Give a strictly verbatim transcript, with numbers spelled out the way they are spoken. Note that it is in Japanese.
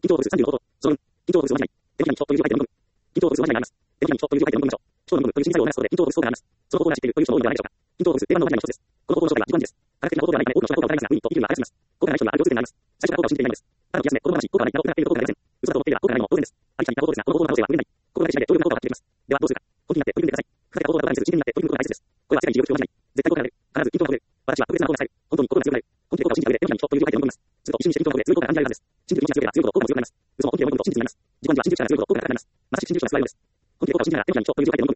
緊張度数さんじゅうのこと。その緊張度数を間違い。電気にちょという状態での部分。緊張度数を間違いがあります。電気にちょという状態での部分でしょう。超の部分という心理作用をなすことで緊張度数をがあります。その方法が知っているという人も多いのではないでしょうか。緊張度数、定番の間違いの一つです。この方法の正体は自己暗示です。科学的な方法ではないため多くの人が効果を疑いますが、ウィンと生きるには争います。効果がない人にはある共通点があります。最初から効果を信じていないのです。ただの気休め、子供話、効果がないなどを疑っていることがありません。嘘だと思っていれば効果がないのも当然です。ありきたりな方法ですが、この方法の可能性は無限大。効果がない次第でどういう効果が発揮できます。ではどうするか。本気になって取り組んでください。不可逆な方法などがないせず真剣になって取り組むことが大切です。これは世界に一流を間違い。絶対効果が出る。必ず緊張が出る。私は特別な効果が使える。本当に心が強くなる。本気で効果を信じた上で手のひらにちょっという状態で飲みます。すると一瞬にして緊張が出る。強い効果が感じられるはずです。信じる意志が強ければ強いほど効果も強くなります。嘘も本気で思い込むと真実になります。自己暗示は信じる力が強いほど効果が高くなります。まさしく信じる力が強いのです。本気で効果を信じながら手のひらにちょっという状態で飲み込みます。